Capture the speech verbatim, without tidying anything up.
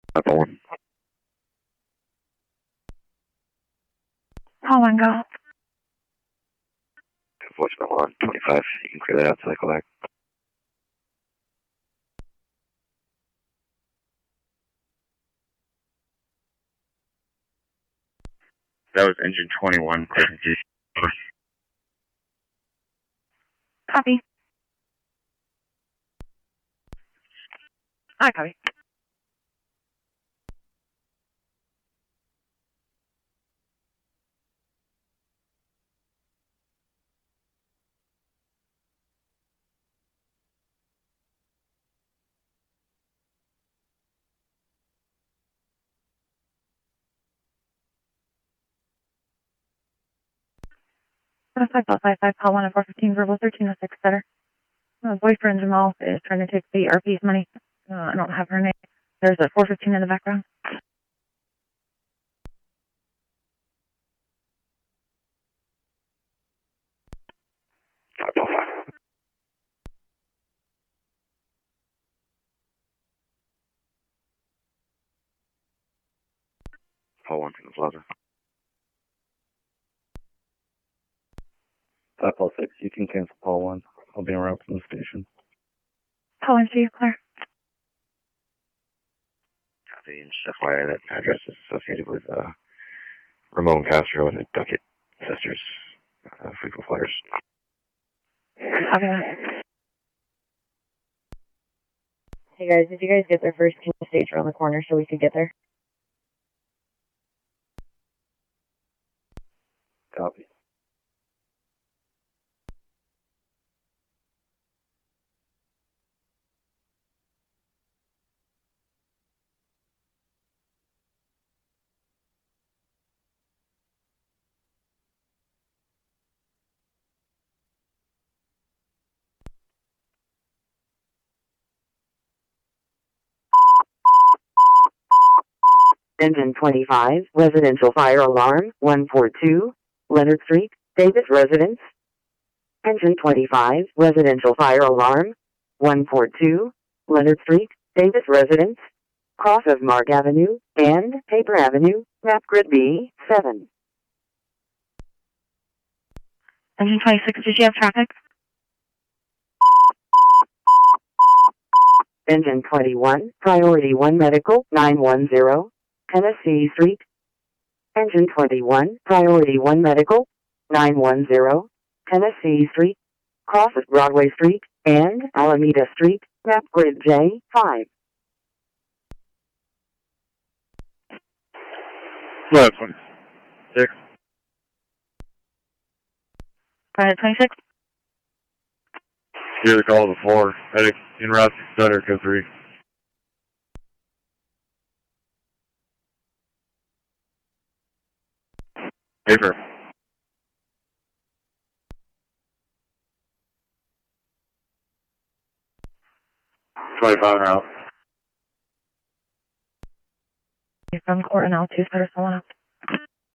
Apple one. Call one, go. Voicemail on twenty-five. You can clear that out so I call back. That was engine twenty-one. Copy. I copy. five five five, call one at four fifteen, verbal thirteen oh six, setter. Uh, boyfriend Jamal is trying to take the R P's money. Uh, I don't have her name. There's a four fifteen in the background. five oh five. Call one from the plaza. five oh six, you can cancel call one. I'll be around from the station. Call one, see you, Claire. Copy, and just F Y I, that address is associated with uh, Ramon Castro and the Duckett sisters, uh, frequent flyers. Copy that. Hey guys, did you guys get there first? Can you stage around the corner so we could get there? Copy. Engine twenty-five, residential fire alarm, one four two, Leonard Street, Davis Residence. Engine twenty-five, residential fire alarm, one four two, Leonard Street, Davis Residence. Cross of Mark Avenue and Paper Avenue, map grid B, seven. Engine twenty-six, did you have traffic? Engine twenty-one, priority one medical, nine one zero, Tennessee Street. Engine twenty-one, priority one medical, nine one zero, Tennessee Street. Cross of Broadway Street and Alameda Street, map grid J, five. Flight twenty-six. Private twenty-six. Hear the call before. Heading in route to Center, code three. Paper. twenty-five route. From Court and L two, setter, someone else.